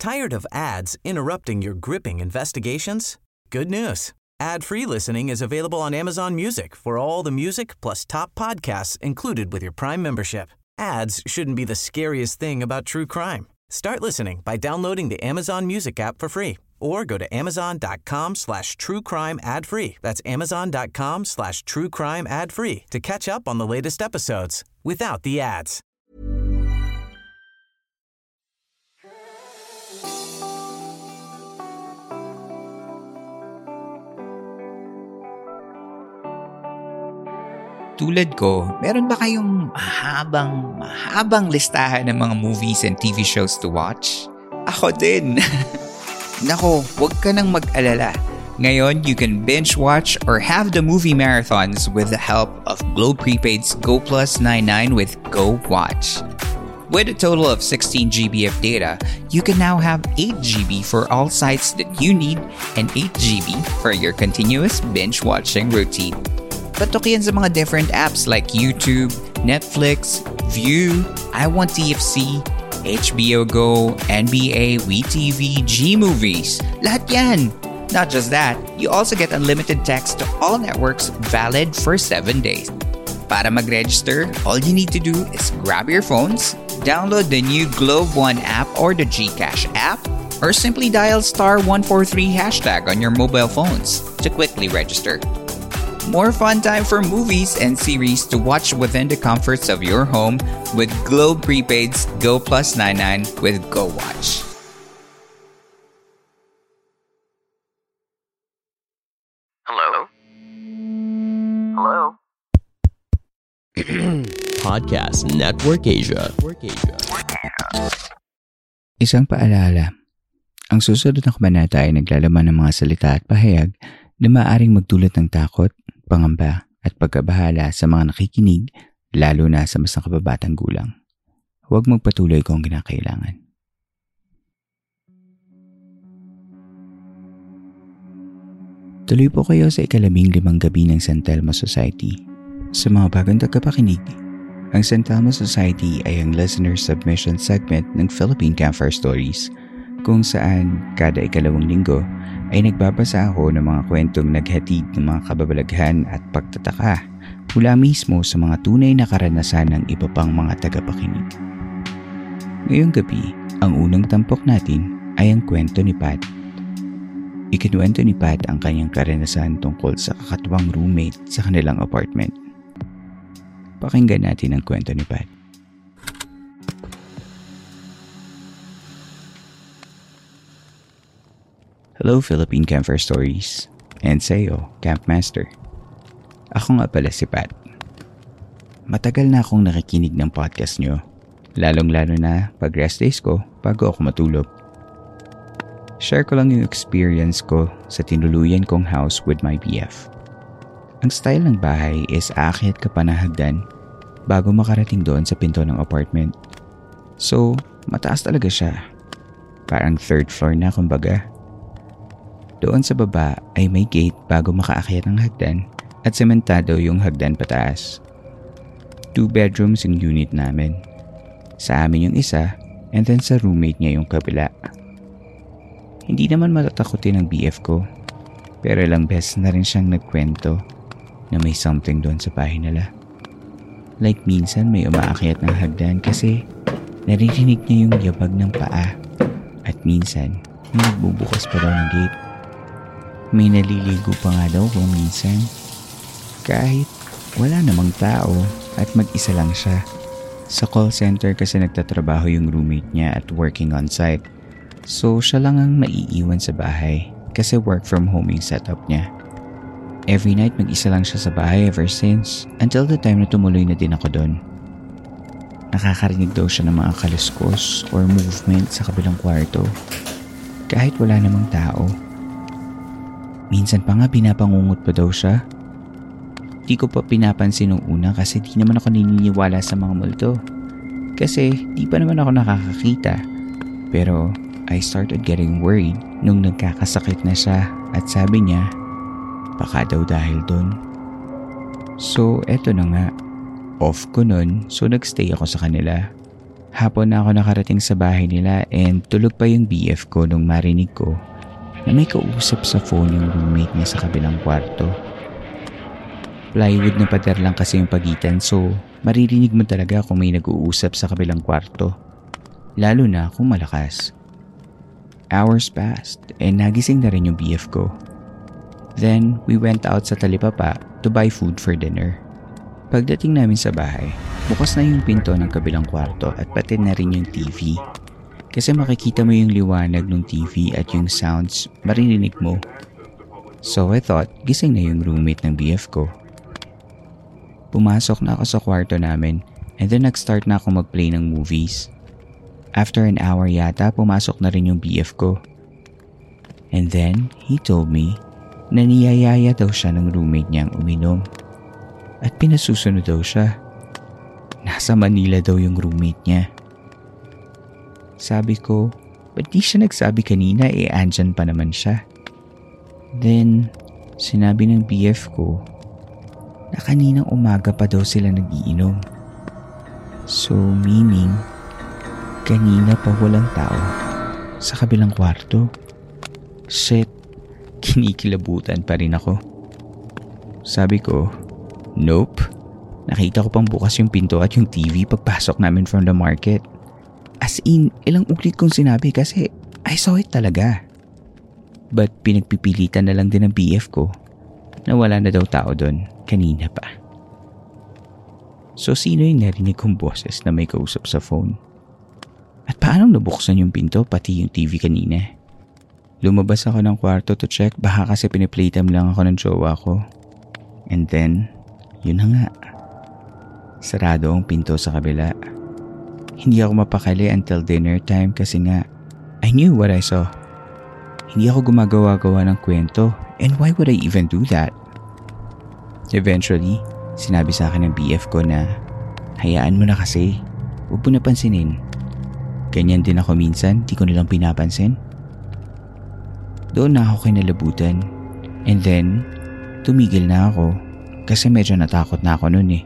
Tired of ads interrupting your gripping investigations? Good news. Ad-free listening is available on Amazon Music for all the music plus top podcasts included with your Prime membership. Ads shouldn't be the scariest thing about true crime. Start listening by downloading the Amazon Music app for free or go to amazon.com/truecrime ad-free. That's amazon.com/truecrime ad-free to catch up on the latest episodes without the ads. Tulad ko, meron ba kayong mahabang listahan ng mga movies and TV shows to watch? Ako din! Nako, huwag ka nang mag-alala. Ngayon, you can binge watch or have the movie marathons with the help of Globe Prepaid's Go Plus 99 with Go Watch. With a total of 16 GB of data, you can now have 8 GB for all sites that you need and 8 GB for your continuous binge-watching routine. Patok yan sa mga different apps like YouTube, Netflix, View, I Want TFC, HBO Go, NBA, WeTV, G-Movies. Lahat yan! Not just that, you also get unlimited text to all networks valid for 7 days. Para mag-register, all you need to do is grab your phones, download the new Globe One app or the GCash app, or simply dial *143 hashtag on your mobile phones to quickly register. More fun time for movies and series to watch within the comforts of your home with Globe Prepaid's Go Plus 99 with Go Watch. Hello? Hello? Podcast Network Asia. Isang paalala. Ang susunod na kabanata ay naglalaman ng mga salita at pahayag na maaaring magdulot ng takot, pangamba at pagkabahala sa mga nakikinig, lalo na sa mas nakababatang gulang. Huwag magpatuloy kung kinakailangan. Tuloy po kayo sa 15 gabi ng San Telmo Society. Sa mga bagong tagapakinig, ang San Telmo Society ay ang listener submission segment ng Philippine Campfire Stories, kung saan kada 2 linggo ay nagbabasa ako ng mga kwentong naghatid ng mga kababalaghan at pagtataka mula mismo sa mga tunay na karanasan ng iba pang mga tagapakinig. Ngayong gabi, ang unang tampok natin ay ang kwento ni Pat. Ikinuwento ni Pat ang kanyang karanasan tungkol sa kakatwang roommate sa kanilang apartment. Pakinggan natin ang kwento ni Pat. Hello Philippine Campfire Stories, and sa'yo, Campmaster. Ako nga pala si Pat. Matagal na akong nakikinig ng podcast nyo, lalong-lalo na pag rest days ko bago ako matulog. Share ko lang yung experience ko sa tinuluyan kong house with my BF. Ang style ng bahay is aakyat ka pa ng hagdan bago makarating doon sa pinto ng apartment. So, mataas talaga siya. Parang 3rd floor na kumbaga. Doon sa baba ay may gate bago makaakyat ng hagdan at sementado yung hagdan pataas. 2 bedrooms yung unit namin. Sa amin yung isa and then sa roommate niya yung kabila. Hindi naman matatakutin ng BF ko, pero ilang beses na rin siyang nagkwento na may something doon sa bahay nila. Like minsan may umaakyat ng hagdan kasi naririnig niya yung yabag ng paa at minsan may nagbubukas pa daw ng gate. May naliligo pa nga daw kung minsan. Kahit wala namang tao at mag-isa lang siya. Sa call center kasi nagtatrabaho yung roommate niya at working on site. So siya lang ang naiiwan sa bahay kasi work from home yung setup niya. Every night mag-isa lang siya sa bahay ever since until the time na tumuloy na din ako doon. Nakakarinig daw siya ng mga kaluskos or movement sa kabilang kwarto kahit wala namang tao. Minsan pa nga pinapangungot pa daw siya. Di ko pa pinapansin nung una kasi di naman ako naniniwala sa mga multo. Kasi di pa naman ako nakakakita. Pero I started getting worried nung nagkakasakit na siya at sabi niya, baka daw dahil doon. So eto na nga, off ko nun so nagstay ako sa kanila. Hapon na ako nakarating sa bahay nila and tulog pa yung BF ko nung marinig ko na may kausap sa phone yung roommate niya sa kabilang kwarto. Plywood na pader lang kasi yung pagitan so maririnig mo talaga kung may nag-uusap sa kabilang kwarto. Lalo na kung malakas. Hours passed and nagising na rin yung BF ko. Then we went out sa talipapa to buy food for dinner. Pagdating namin sa bahay, bukas na yung pinto ng kabilang kwarto at pati na rin yung TV. Kasi makikita mo yung liwanag ng TV at yung sounds maririnig mo. So I thought gising na yung roommate ng BF ko. Pumasok na ako sa kwarto namin and then nag-start na ako mag-play ng movies. After an hour yata, pumasok na rin yung BF ko. And then he told me na niyayaya daw siya ng roommate niyang uminom. At pinasusunod daw siya. Nasa Manila daw yung roommate niya. Sabi ko, ba't di siya nagsabi kanina andyan pa naman siya? Then, sinabi ng BF ko na kaninang umaga pa daw sila nagiinom. So meaning, kanina pa walang tao sa kabilang kwarto. Shit, kinikilabutan pa rin ako. Sabi ko, nope. Nakita ko pang bukas yung pinto at yung TV pagpasok namin from the market. As in, ilang ulit kong sinabi kasi I saw it talaga. But pinagpipilitan na lang din ng BF ko na wala na daw tao doon kanina pa. So sino yung narinig kong boses na may kausap sa phone? At paano nabuksan yung pinto pati yung TV kanina? Lumabas ako ng kwarto to check baka kasi piniplaytime lang ako ng jowa ko. And then, yun na nga. Sarado ang pinto sa kabila. Hindi ako mapakali until dinner time kasi nga I knew what I saw. Hindi ako gumagawa-gawa ng kwento and why would I even do that? Eventually, sinabi sa akin ng BF ko na hayaan mo na kasi, huwag mo napansinin. Ganyan din ako minsan, di ko nilang pinapansin. Doon na ako kinalabutan and then tumigil na ako kasi medyo natakot na ako noon eh.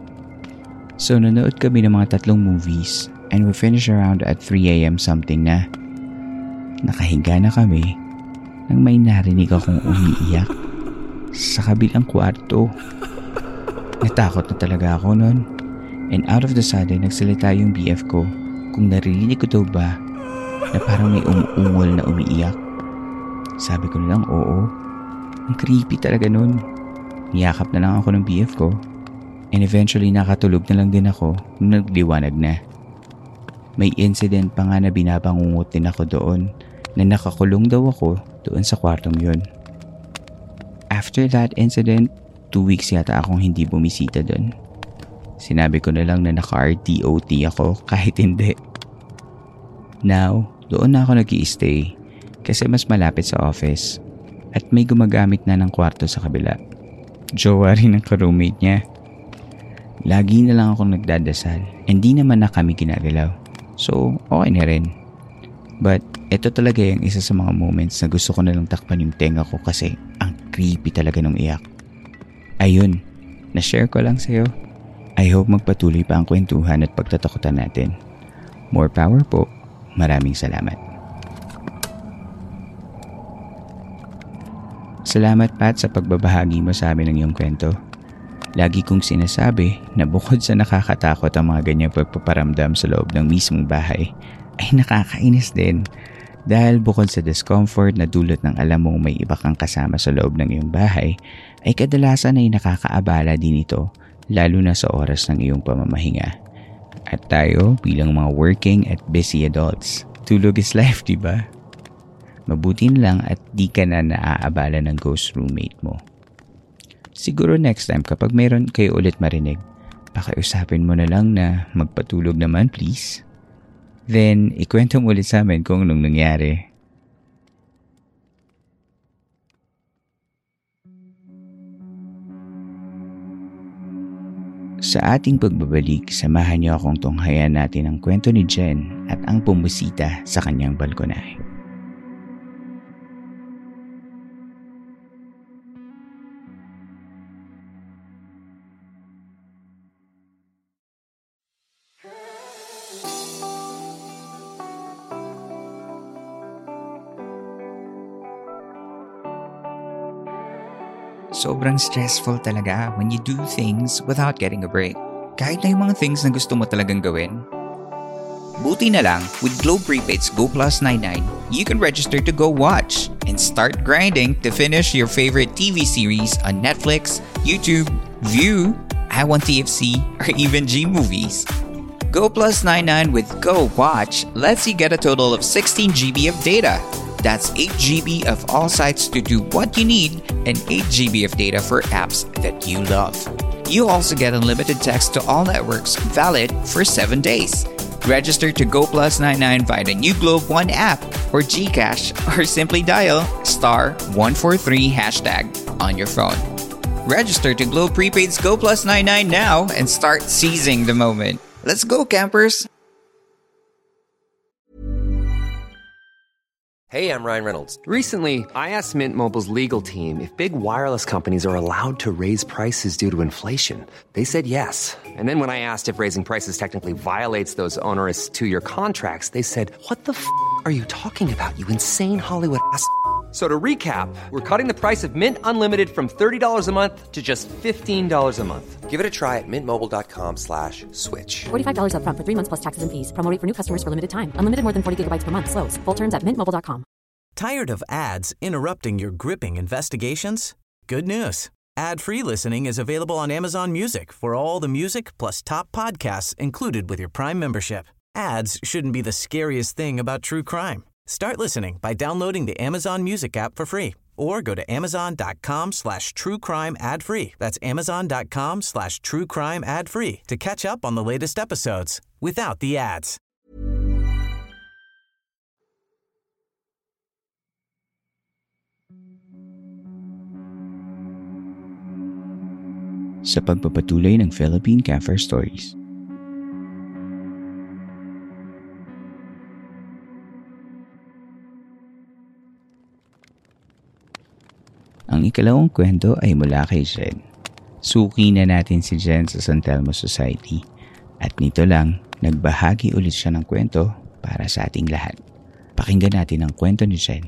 So nanood kami ng mga 3 movies and we finished around at 3 a.m. something na. Nakahiga na kami nang may narinig akong umiiyak sa kabilang kwarto. Natakot na talaga ako noon and out of the sudden nagsalita yung BF ko kung naririnig ko daw ba na parang may umuungol na umiiyak. Sabi ko na lang oo. Ang creepy talaga noon. Niyakap na lang ako ng BF ko and eventually nakatulog na lang din ako nung nagliwanag na. May incident pa nga na binabangungot din ako doon na nakakulong daw ako doon sa kwartong yun. After that incident, 2 weeks yata akong hindi bumisita doon. Sinabi ko na lang na naka-RTOT ako kahit hindi. Now, doon na ako nag-i-stay kasi mas malapit sa office at may gumagamit na ng kwarto sa kabila. Jowa rin ang ka-roommate niya. Lagi na lang akong nagdadasal and di naman na kami ginagalaw. So, okay na rin. But, ito talaga yung isa sa mga moments na gusto ko na lang takpan yung tenga ko kasi ang creepy talaga nung iyak. Ayun, na-share ko lang sa'yo. I hope magpatuloy pa ang kwentuhan at pagtatakutan natin. More power po. Maraming salamat. Salamat Pat sa pagbabahagi mo sa amin ng iyong kwento. Lagi kong sinasabi na bukod sa nakakatakot ang mga ganyang pagpaparamdam sa loob ng mismong bahay, ay nakakainis din. Dahil bukod sa discomfort na dulot ng alam mong may iba kang kasama sa loob ng iyong bahay, ay kadalasan ay nakakaabala din ito, lalo na sa oras ng iyong pamamahinga. At tayo bilang mga working at busy adults, tulog is life, diba? Mabuti lang at di ka na naaabala ng ghost roommate mo. Siguro next time kapag mayroon kayo ulit marinig, pakiusapin mo na lang na magpatulog naman please. Then, ikwento mo ulit sa amin kung anong nangyari. Sa ating pagbabalik, samahan niyo akong tunghayan natin ang kwento ni Jen at ang bumusita sa kanyang balkonahe. Sobrang stressful talaga when you do things without getting a break. Kahit na yung mga things na gusto mo talagang gawin. Buti na lang, with Globe Prepaid's Go Plus 99, you can register to go watch and start grinding to finish your favorite TV series on Netflix, YouTube, View, I1TFC, or even G Movies. Go Plus 99 with Go Watch lets you get a total of 16 GB of data. That's 8 GB of all sites to do what you need and 8 GB of data for apps that you love. You also get unlimited text to all networks valid for 7 days. Register to Go Plus 99 via the new Globe One app or GCash or simply dial *143# on your phone. Register to Globe Prepaid's Go Plus 99 now and start seizing the moment. Let's go, campers! Hey, I'm Ryan Reynolds. Recently, I asked Mint Mobile's legal team if big wireless companies are allowed to raise prices due to inflation. They said yes. And then when I asked if raising prices technically violates those onerous 2-year contracts, they said, "What the f*** are you talking about, you insane Hollywood ass?" So to recap, we're cutting the price of Mint Unlimited from $30 a month to just $15 a month. Give it a try at mintmobile.com/switch. $45 up front for 3 months plus taxes and fees. Promo rate for new customers for limited time. Unlimited more than 40 gigabytes per month. Slows full terms at mintmobile.com. Tired of ads interrupting your gripping investigations? Good news. Ad-free listening is available on Amazon Music for all the music plus top podcasts included with your Prime membership. Ads shouldn't be the scariest thing about true crime. Start listening by downloading the Amazon Music app for free or go to amazon.com/truecrime ad-free. That's amazon.com/truecrime ad-free to catch up on the latest episodes without the ads. Sa pagpapatuloy ng Philippine Campfire Stories. Ang ikalawang kwento ay mula kay Jen. Suki na natin si Jen sa San Telmo Society at nito lang nagbahagi ulit siya ng kwento para sa ating lahat. Pakinggan natin ang kwento ni Jen.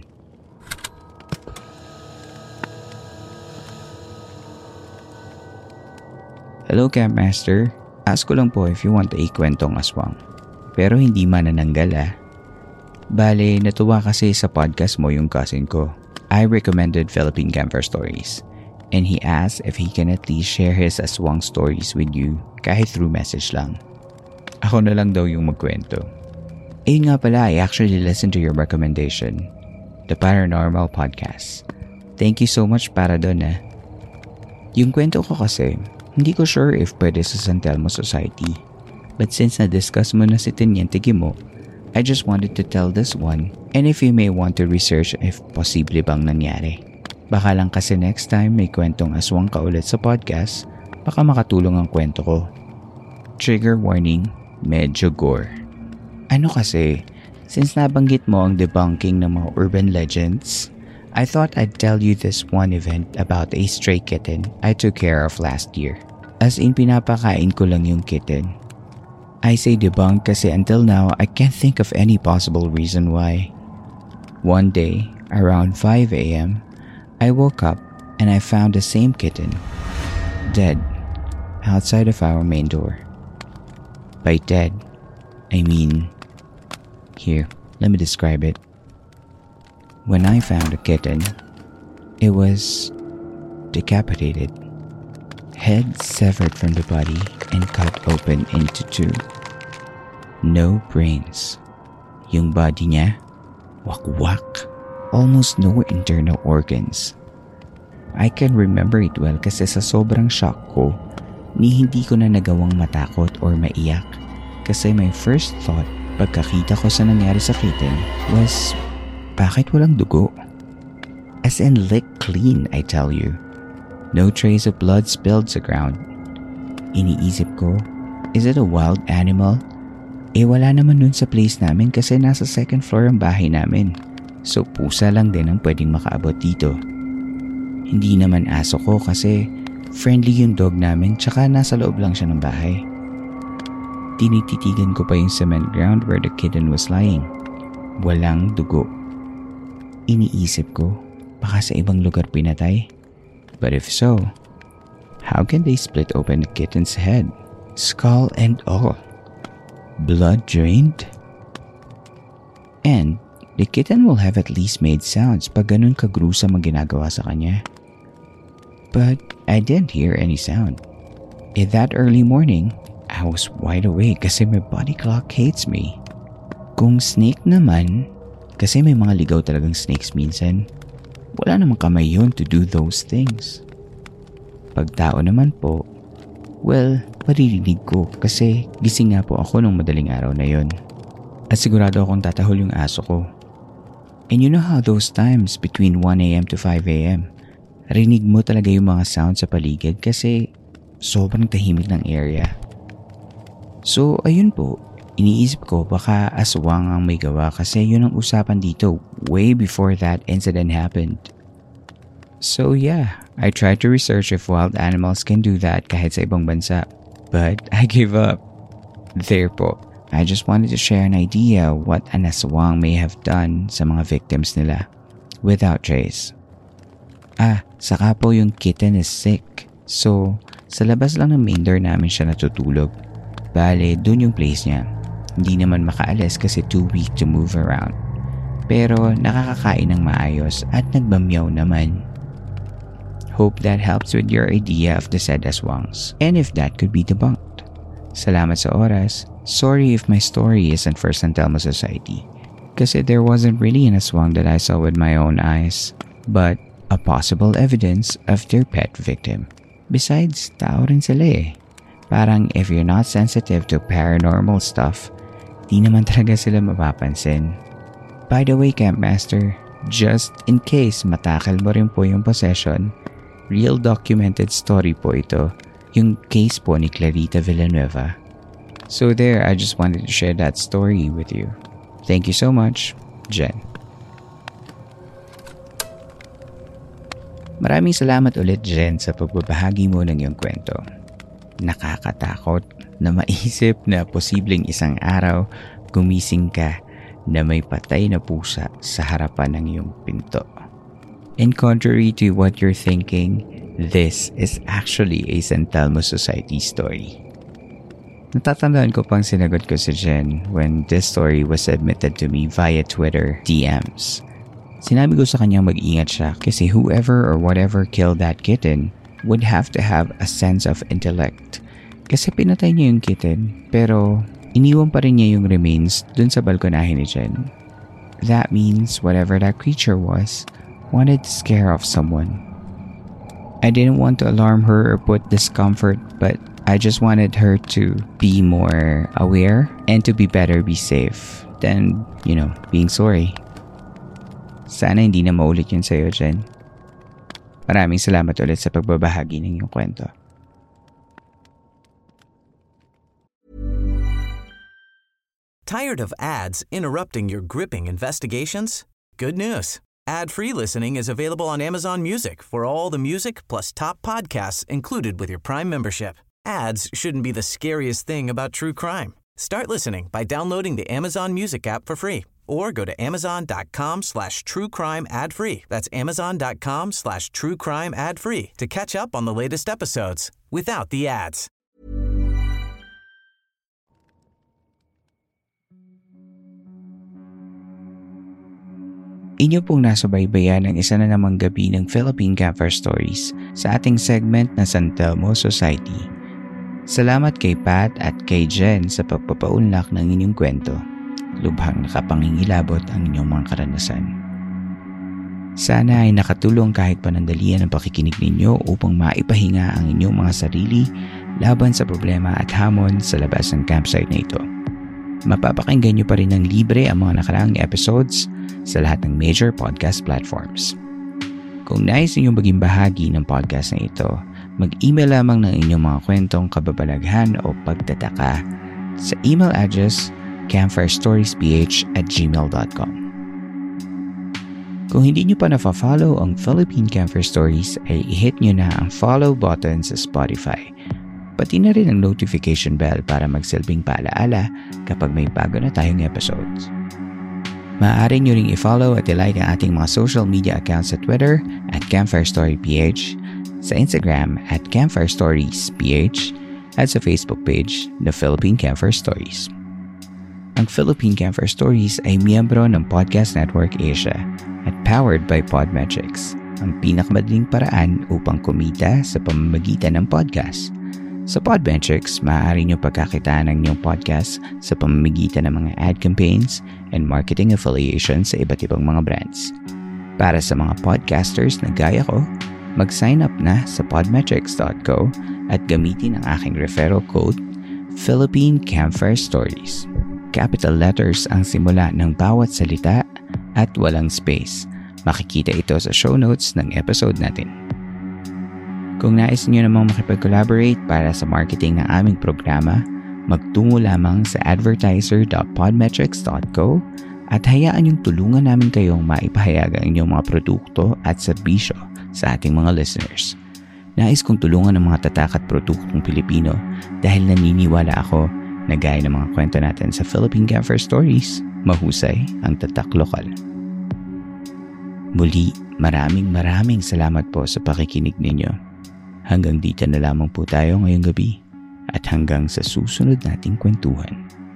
Hello Campmaster, ask ko lang po if you want a kwentong aswang. Pero hindi manananggal Bale, natuwa kasi sa podcast mo yung cousin ko. I recommended Philippine Campfire Stories and he asked if he can at least share his aswang stories with you kahit through message lang. Ako na lang daw yung magkwento. Nga pala, I actually listened to your recommendation, the Paranormal Podcast. Thank you so much para doon Yung kwento ko kasi, hindi ko sure if pwede sa San Telmo Society. But since na-discuss mo na si Teniente Gimo, I just wanted to tell this one and if you may want to research if posible bang nangyari. Baka lang kasi next time may kwentong aswang ka ulit sa podcast, baka makatulong ang kwento ko. Trigger warning, medyo gore. Ano kasi, since nabanggit mo ang debunking ng mga urban legends, I thought I'd tell you this one event about a stray kitten I took care of last year. As in pinapakain ko lang yung kitten. I say debunked kasi until now I can't think of any possible reason why. One day, around 5 a.m., I woke up and I found the same kitten, dead, outside of our main door. By dead, I mean... Here, let me describe it. When I found the kitten, it was decapitated. Head severed from the body and cut open into 2. No brains. Yung body niya, wakwak. Almost no internal organs. I can remember it well kasi sa sobrang shock ko, hindi ko na nagawang matakot or maiyak. Kasi my first thought pagkakita ko sa nangyari sa kitten was, bakit walang dugo? As in licked clean, I tell you. No trace of blood spilled sa ground. Iniisip ko, is it a wild animal? Wala naman nun sa place namin kasi nasa second floor ang bahay namin. So pusa lang din ang pwedeng makaabot dito. Hindi naman aso ko kasi friendly yung dog namin tsaka nasa loob lang siya ng bahay. Tinititigan ko pa yung cement ground where the kitten was lying. Walang dugo. Iniisip ko, baka sa ibang lugar pinatay. But if so, how can they split open the kitten's head, skull and all? Blood drained? And the kitten will have at least made sounds pag ganun kagruesome ang ginagawa sa kanya. But I didn't hear any sound. In that early morning, I was wide awake kasi my body clock hates me. Kung snake naman, kasi may mga ligaw talagang snakes minsan, wala namang kamay yun to do those things. Pag tao naman po, well, maririnig ko kasi gising nga po ako nung madaling araw na yun. At sigurado akong tatahol yung aso ko. And you know how those times between 1 a.m. to 5 a.m., rinig mo talaga yung mga sound sa paligid kasi sobrang tahimik ng area. So ayun po, iniisip ko baka aswang ang may gawa kasi yun ang usapan dito way before that incident happened. So yeah, I tried to research if wild animals can do that kahit sa ibang bansa, but I gave up. There po, I just wanted to share an idea what an aswang may have done sa mga victims nila without trace. Saka po yung kitten is sick. So, sa labas lang ng main door namin siya natutulog. Bale, dun yung place niya. Hindi naman makaalis kasi too weak to move around. Pero nakakakain ng maayos at nagbamyaw naman. Hope that helps with your idea of the said aswangs and if that could be debunked. Salamat sa oras. Sorry if my story isn't for San Telmo Society. Kasi there wasn't really an aswang that I saw with my own eyes. But a possible evidence of their pet victim. Besides, tao rin sila eh. Parang if you're not sensitive to paranormal stuff, di naman talaga sila mapapansin. By the way, Campmaster, just in case matakal mo rin po yung possession, real documented story po ito, yung case po ni Clarita Villanueva. So there, I just wanted to share that story with you. Thank you so much, Jen. Maraming salamat ulit, Jen, sa pagbabahagi mo ng iyong kwento. Nakakatakot na maisip na posibleng isang araw gumising ka na may patay na pusa sa harapan ng iyong pinto. And contrary to what you're thinking, this is actually a San Telmo Society story. Natatandaan ko pang sinagot ko si Jen when this story was submitted to me via Twitter DMs. Sinabi ko sa kanya mag-ingat siya kasi whoever or whatever killed that kitten would have to have a sense of intellect. Kasi pinatay niya yung kitten pero iniwan pa rin niya yung remains dun sa balkonahe ni Jen. That means whatever that creature was wanted to scare off someone. I didn't want to alarm her or put discomfort, but I just wanted her to be more aware and to be safe than, being sorry. Sana hindi na maulit yun sa'yo, Jen. Maraming salamat ulit sa pagbabahagi ng iyong kwento. Tired of ads interrupting your gripping investigations? Good news. Ad-free listening is available on Amazon Music for all the music plus top podcasts included with your Prime membership. Ads shouldn't be the scariest thing about true crime. Start listening by downloading the Amazon Music app for free or go to amazon.com/truecrime ad-free. That's amazon.com/truecrime ad-free to catch up on the latest episodes without the ads. Inyo pong nasubaybayan ang isa na namang gabi ng Philippine Campfire Stories sa ating segment na San Telmo Society. Salamat kay Pat at kay Jen sa pagpapaunlak ng inyong kwento. Lubhang nakapangingilabot ang inyong mga karanasan. Sana ay nakatulong kahit panandalian ang pakikinig ninyo upang maipahinga ang inyong mga sarili laban sa problema at hamon sa labas ng campsite na ito. Mapapakinggan nyo pa rin ng libre ang mga nakaraang episodes sa lahat ng major podcast platforms. Kung nais ninyong maging bahagi ng podcast na ito, mag-email lamang ng inyong mga kwentong kababalaghan o pagtataka sa email address campfirestoriesph@gmail.com. Kung hindi nyo pa na-follow ang Philippine Campfire Stories ay i-hit nyo na ang follow button sa Spotify. Pati na rin ang notification bell para magsilbing paalaala kapag may bago na tayong episodes. Maaari nyo ring i-follow at i-like ang ating mga social media accounts sa Twitter at CampfireStoryPH sa Instagram at Campfire Stories PH at sa Facebook page na Philippine Campfire Stories. Ang Philippine Campfire Stories ay miyembro ng Podcast Network Asia at powered by Podmetrics, ang pinakamadaling paraan upang kumita sa pamamagitan ng podcast. Sa Podmetrics, maaari nyo pagkakitaan ng inyong podcast sa pamamagitan ng mga ad campaigns and marketing affiliations sa iba't ibang mga brands. Para sa mga podcasters na gaya ko, mag-sign up na sa podmetrics.co at gamitin ang aking referral code Philippine Campfire Stories. Capital letters ang simula ng bawat salita at walang space. Makikita ito sa show notes ng episode natin. Kung nais niyo namang makipag-collaborate para sa marketing ng aming programa, magtungo lamang sa advertiser.podmetrics.co at hayaan yung tulungan namin kayong maipahayag ang inyong mga produkto at serbisyo sa ating mga listeners. Nais kong tulungan ng mga tatak at produktong Pilipino dahil naniniwala ako na gaya ng mga kwento natin sa Philippine Campfire Stories, mahusay ang tatak lokal. Muli, maraming salamat po sa pakikinig ninyo. Hanggang dito na lamang po tayo ngayong gabi at hanggang sa susunod nating kwentuhan.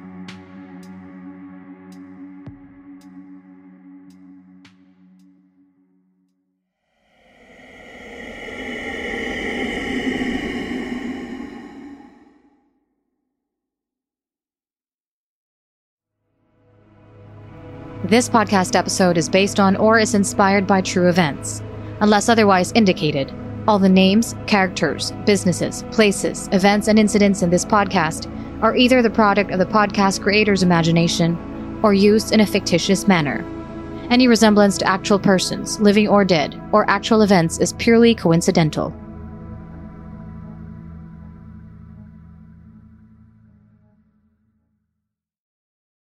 This podcast episode is based on or is inspired by true events. Unless otherwise indicated, all the names, characters, businesses, places, events, and incidents in this podcast are either the product of the podcast creator's imagination or used in a fictitious manner. Any resemblance to actual persons, living or dead, or actual events is purely coincidental.